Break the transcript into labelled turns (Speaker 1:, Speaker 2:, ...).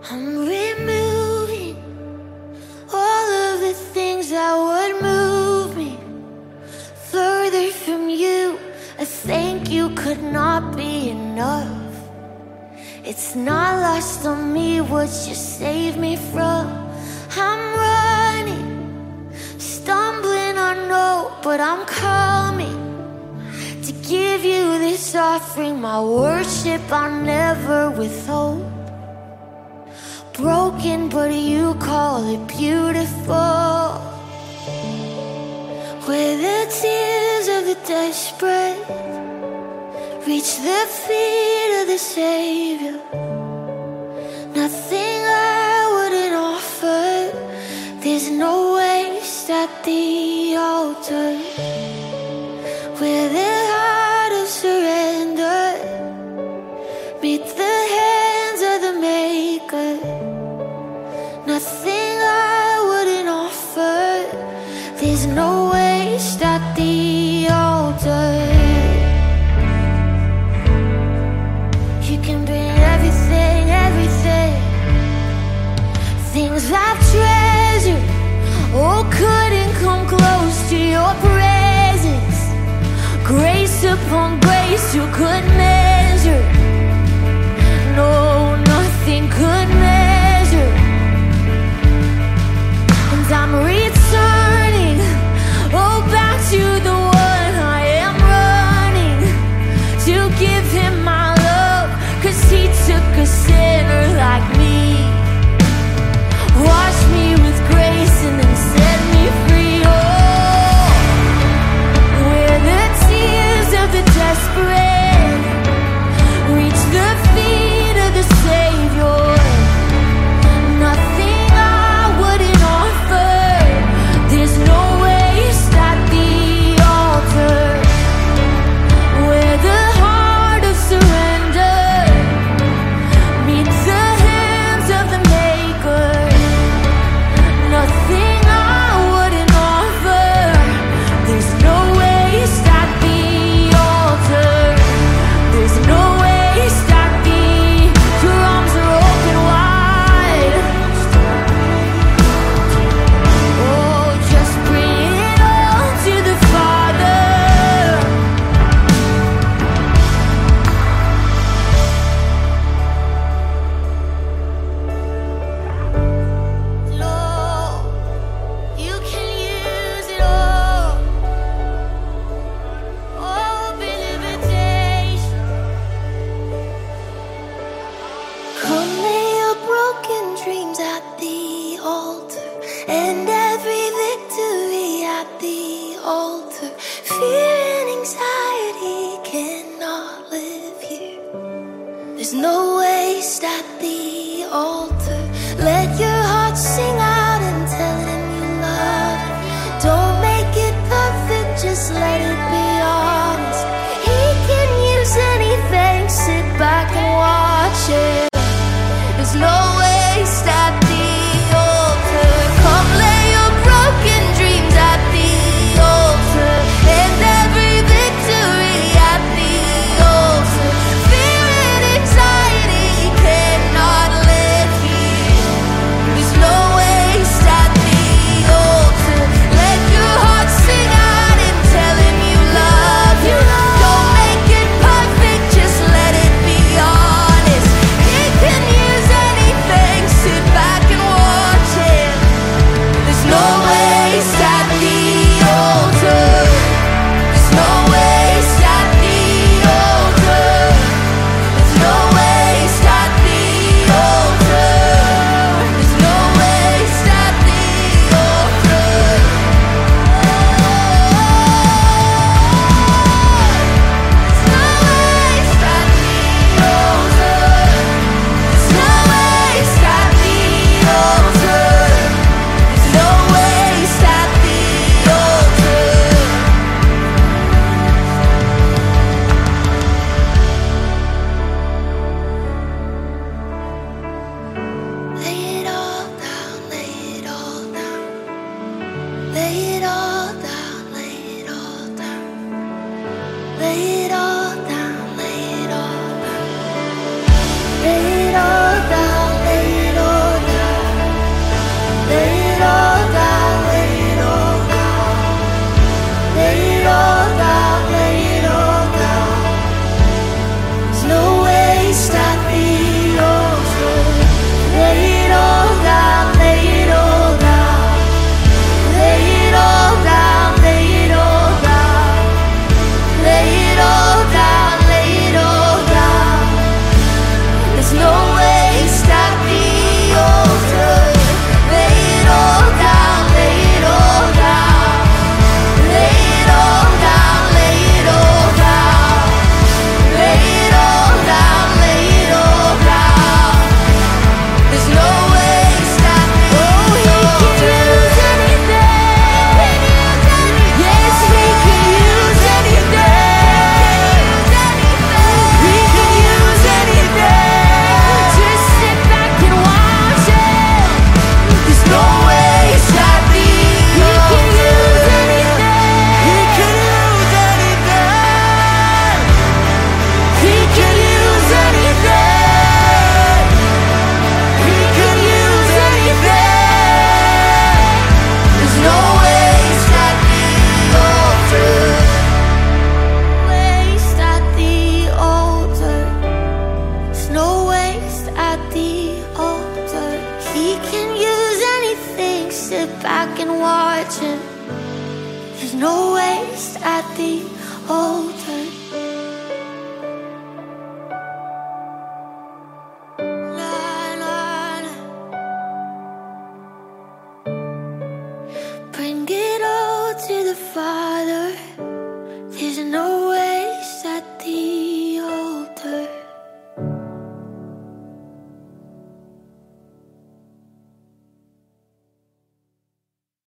Speaker 1: I'm removing all of the things that would move me further from you. I think you could not be enough. It's not lost on me what you saved me from. I'm running, stumbling, I know, but I'm coming to give you this offering, my worship I'll never withhold. Broken, but you call it beautiful. Where the tears of the desperate reach the feet of the Savior, nothing I wouldn't offer. There's no waste at the altar. Where the heart of surrender meets the hands of the Maker, nothing I wouldn't offer. There's no waste at the altar. You can bring everything, everything. Things I've treasured, oh, couldn't come close to your presence. Grace upon grace you couldn't measure. No, nothing could measure. And I'm returning, oh, back to the one I am running, to give him my love, 'cause he took a sinner like me, washed me with grace and then set me free. Oh, where the tears of the desperate reach the feet of the Savior, nothing I wouldn't offer. There's no waste at the altar. Where the heart of surrender meets the hands of the Maker, nothing I wouldn't offer. There's no waste at the altar. There's no waste at the. Your arms are open wide. Oh, just bring it all to the Father. Lord, you can use it all. Open invitation. Come lay your broken dreams at the altar, and every victory at the altar. Fear and anxiety cannot live here. There's no waste at the altar. Let your heart sing out and tell him you love him. Don't make it perfect, just let it be honest. He can use anything, sit back and watch it. There's no